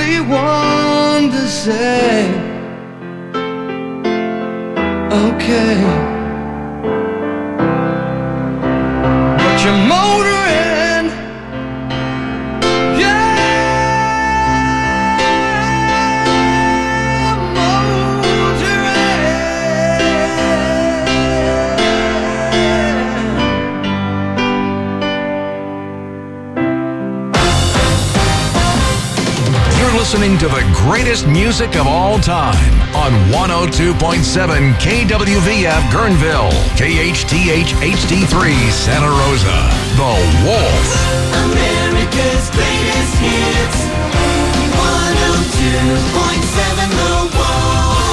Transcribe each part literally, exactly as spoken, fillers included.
only one to say, okay. But you're motoring, yeah, Listening to the greatest music of all time on one oh two point seven K W V F Guerneville, K H T H H D three Santa Rosa. The Wolf. America's greatest hits. one oh two point seven The Wolf.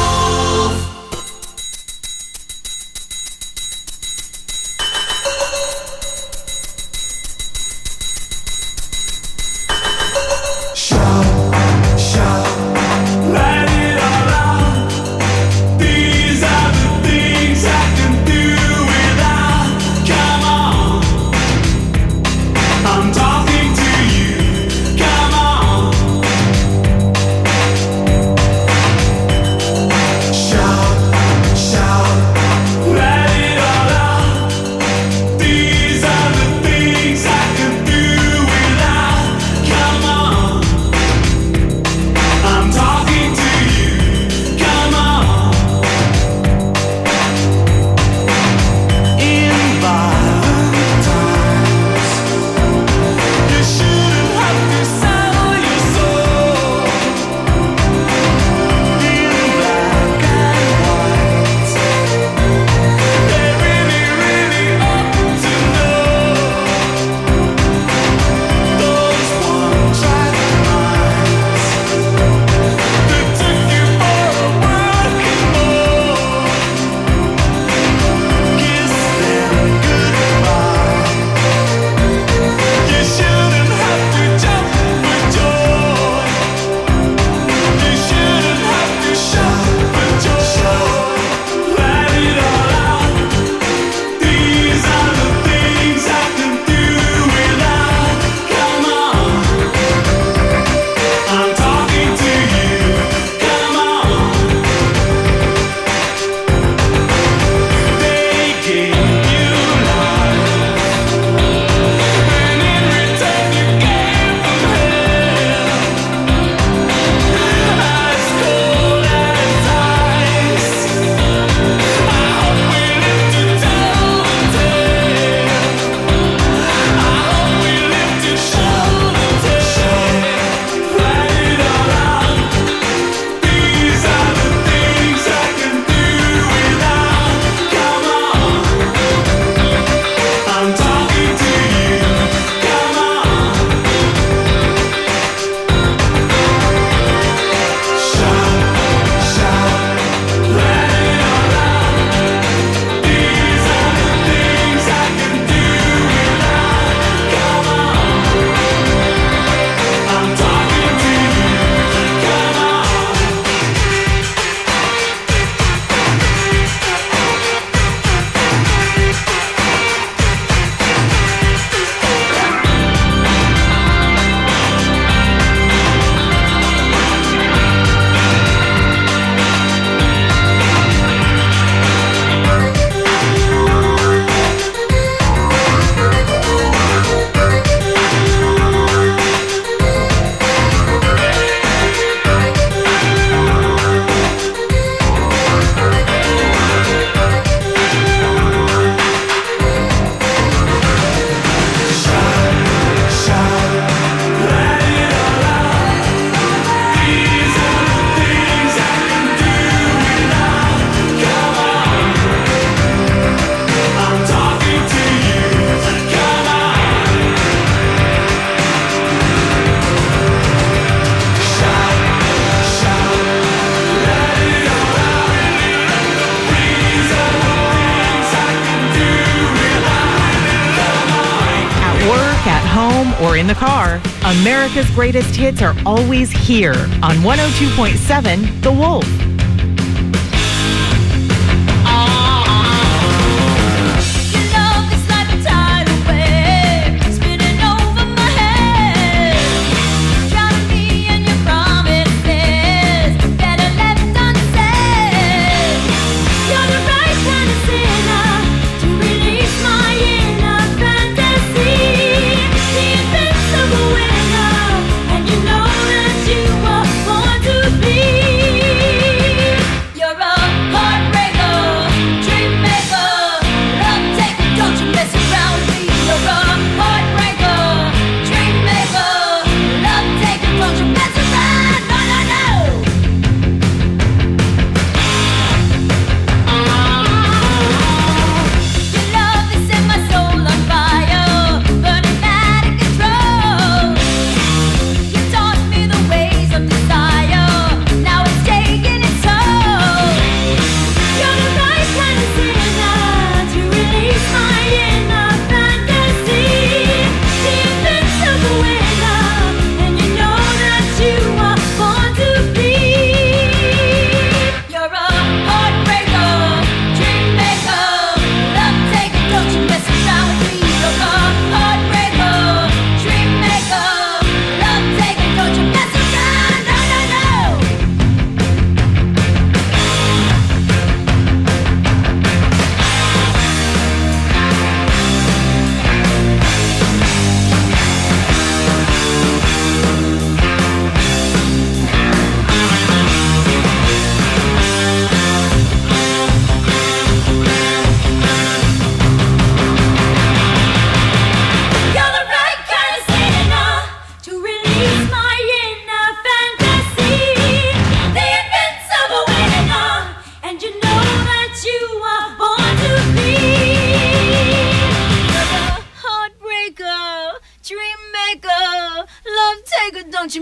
or in the car, America's greatest hits are always here on one oh two point seven The Wolf. Spinning over my head, drowning me in your promise.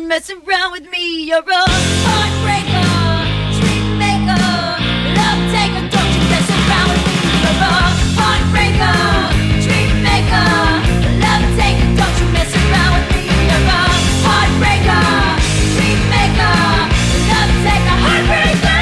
mess around with me. You're a heartbreaker, dream maker, love taker. Don't you mess around with me. You're a heartbreaker, dream maker, love taker. Don't you mess around with me. You're a heartbreaker, dream maker, love taker, heartbreaker.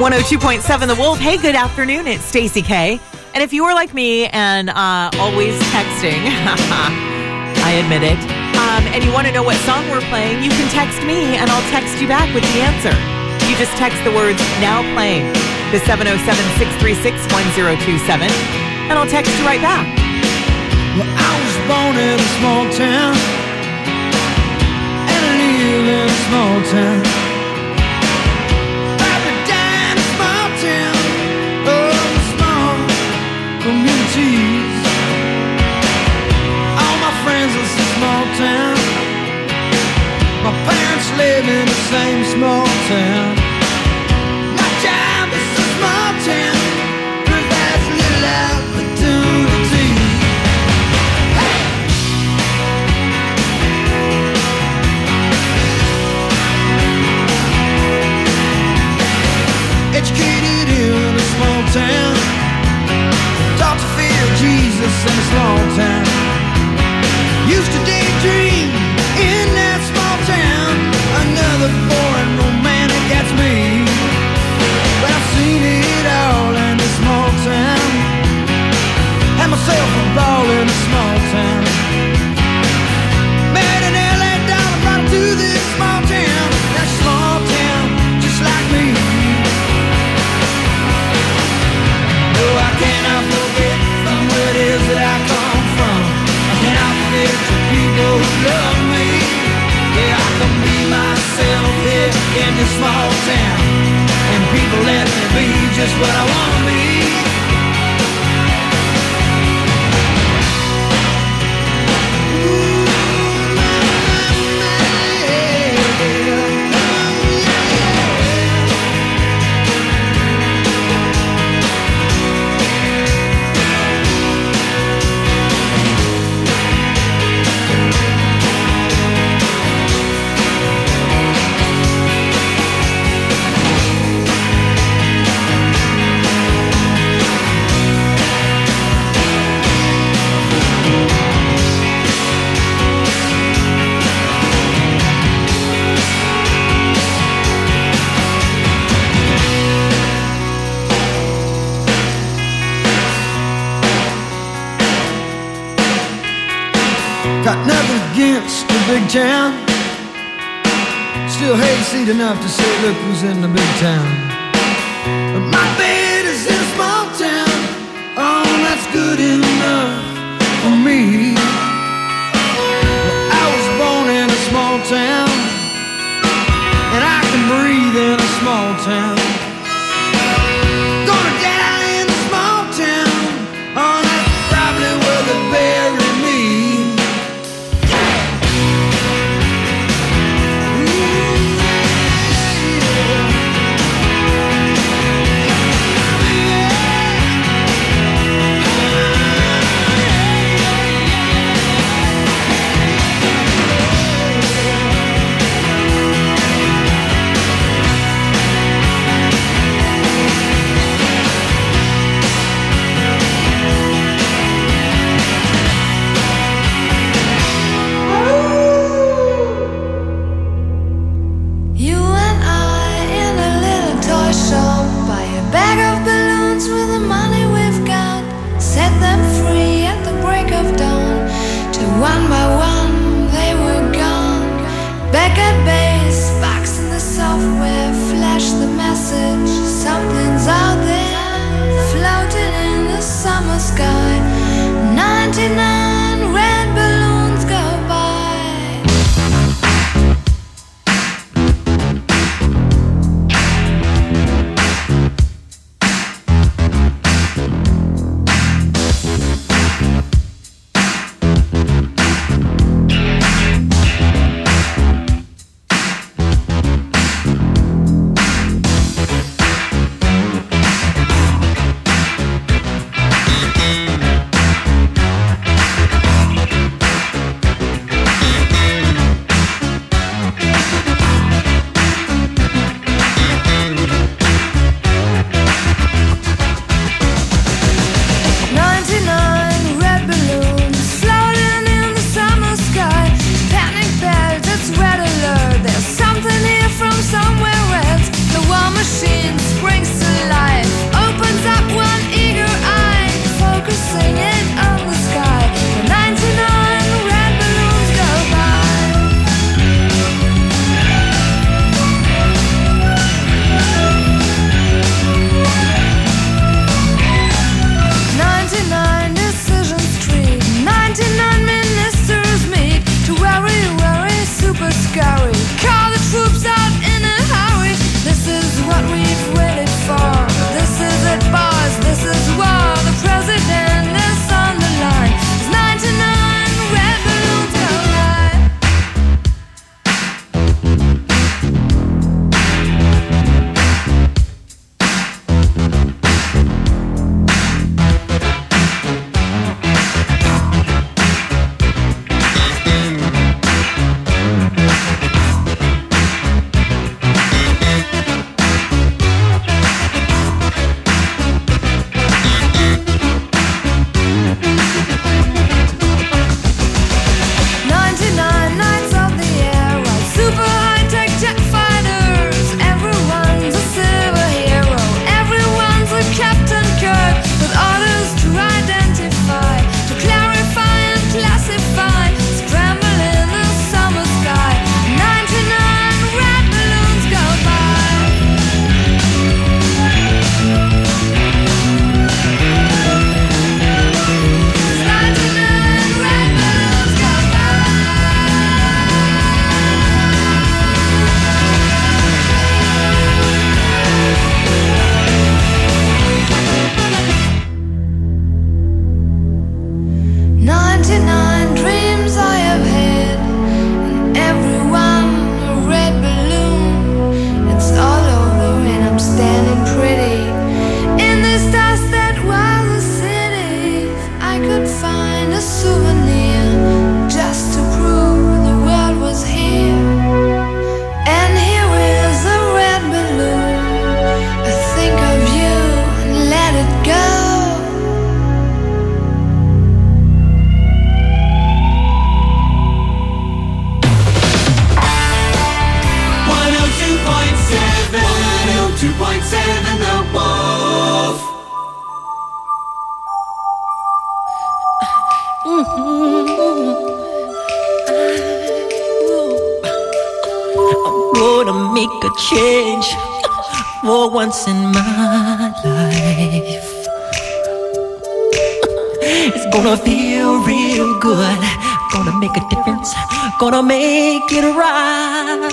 one oh two point seven The Wolf. Hey, good afternoon. It's Stacey K. And if you are like me and uh, always texting, I admit it, um, and you want to know what song we're playing, you can text me and I'll text you back with the answer. You just text the words "now playing" to seven oh seven, six three six, one oh two seven, and I'll text you right back. Well, I was born in a small town, and I live in a small town. Probably died in a small town, oh, small communities. All my friends live in a small town. My parents live in the same small town. My job is a small town, provides little opportunity. Hey! Educated in a small town, taught to fear Jesus in a small town. Used to daydream in that small town. Another boring romantic, that's me. But I've seen it all in a small town. Had myself a ball in a small town. Married an L A dollar, brought her to this small town. That small town, just like me. No, I cannot forget from where it is that I come from. I cannot forget the people who love me. Yeah, I can be myself here in this small town, and people let me be just what I want to be. Ooh, my, my, yeah. Got nothing against the big town. Still hayseed enough to say, look who's in the big town. But my bed is in a small town. Oh, that's good enough for me. Well, I was born in a small town, and I can breathe in a small town. Gonna die in a small town. Oh, that's probably where they bury me. make a change for once in my life. It's gonna feel real good. Gonna make a difference. Gonna make it right.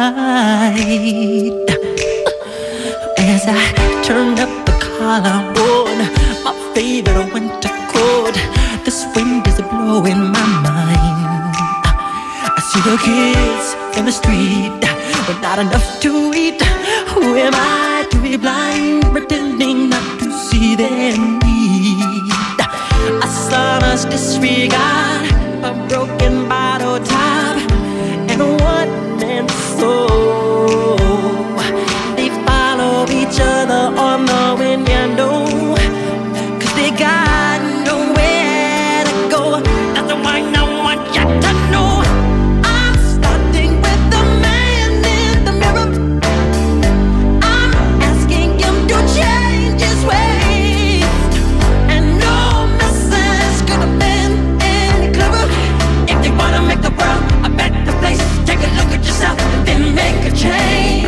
As I turn up the collar on my favorite winter coat, this wind is blowing my mind. I see the kids in the street with not enough to eat. Who am I to be blind, pretending not to see their need? A sonorous disregard, a broken bottle top, and a one-man soul. They follow each other on the window, cause they got nowhere to go. That's why I want you to know I'm starting with the man in the mirror. I'm asking him to change his ways, and no message could have been any clearer. If you wanna make the world a better place, take a look at yourself and then make a change.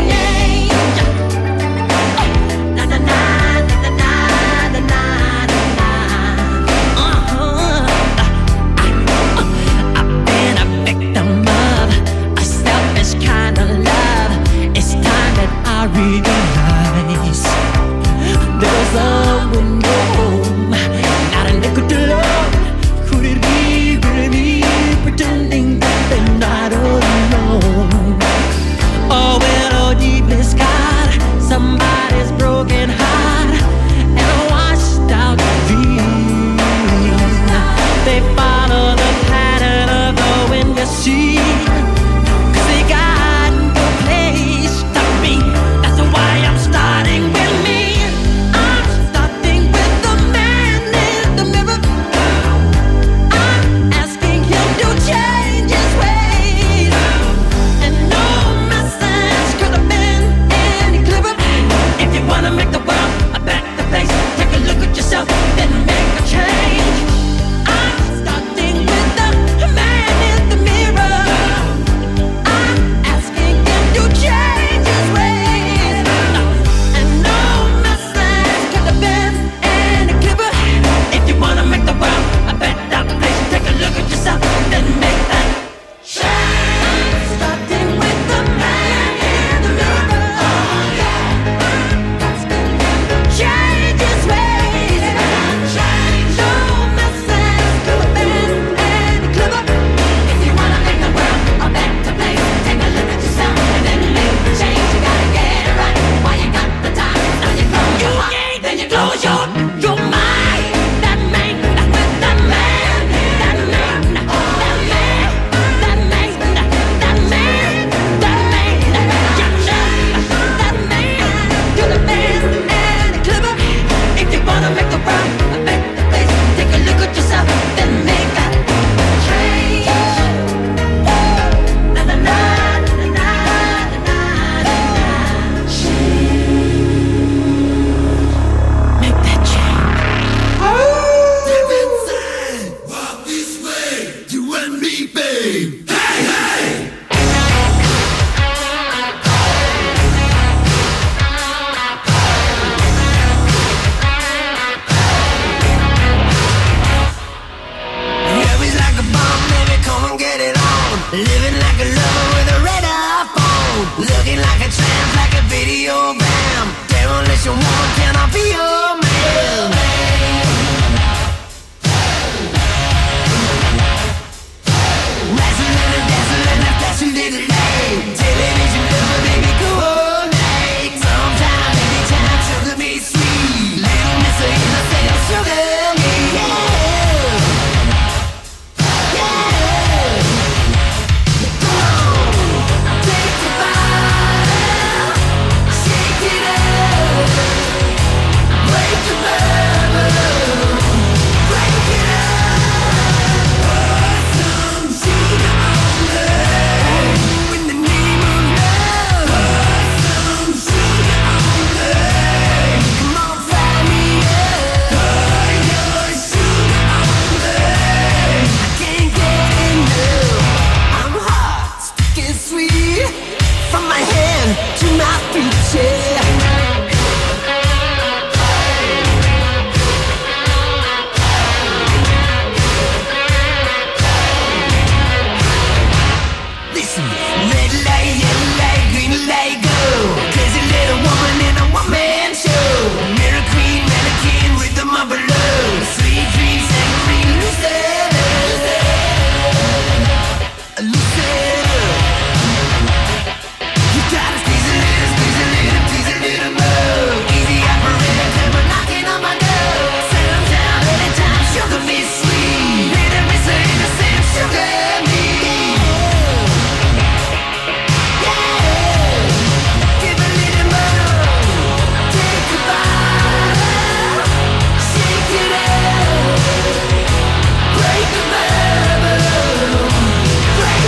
Na na na na na na na na. Uh-huh. I've been a victim of a selfish kind of love. It's time that I realize there's someone home, not a nickel to love. Could it be really me pretending that they're not alone? Oh, well, deep in God, somebody's broken heart and washed out dreams. They follow the pattern of the wind, you see, cause they got no place to be. That's why I'm starting with me. I'm starting with the man in the mirror. I'm asking him to change his ways, and no message could have been any clearer. If you wanna make the world a better place, take a look at yourself, then make a change. I'm starting with the man in the mirror. I'm asking him to change his ways, and no message could have been any clearer. If you wanna make the world a better place, take a look at yourself, then make that change. I'm starting with the man in the mirror. I'm asking him to change his ways, no message could have been any clearer. If you wanna make the world a better place, take a look at yourself and then make the change. You gotta get it right while you got the time. Now you close your heart, then you close your your mind. That man, that's with that man, that man, that man, that man, that man, that man, that man, could have been any clearer. If you wanna make the world a better place, take a look at yourself, then make that change. Na na na na na na na. Make that change. Walk this way, you and me, babe. Hey, hey! Heavy's like a bomb, baby, come and get it on. Living like a lover with a radar phone. Looking like a tramp, like a video bam. Demolition woman, can I be your man? Wrestling and dancing and a flashing little light. Television lover, baby, coordinate. Sometime, anytime, sugar me sweet. Little miss her in the state of sugar me, yeah. Yeah.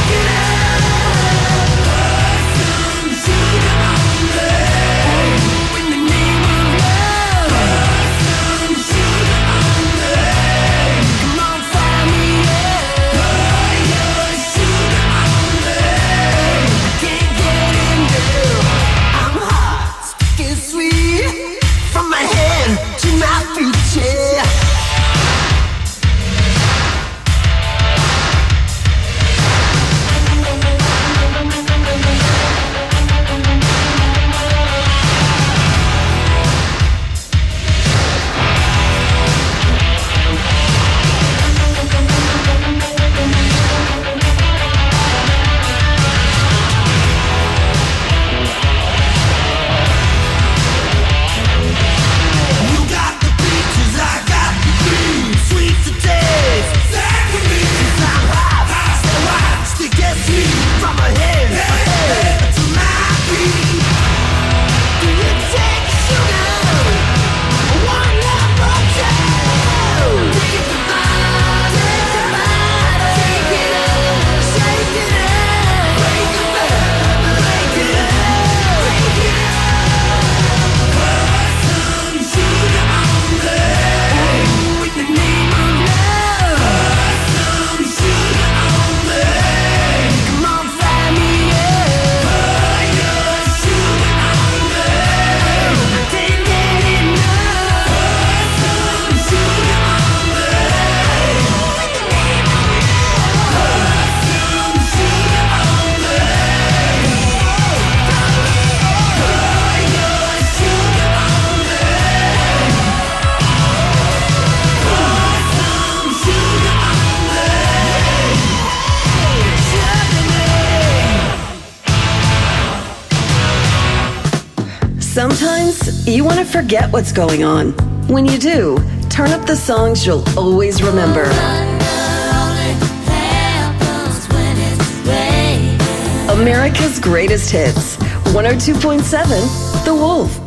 Sometimes you want to forget what's going on. When you do, turn up the songs you'll always remember. America's Greatest Hits. one oh two point seven The Wolf.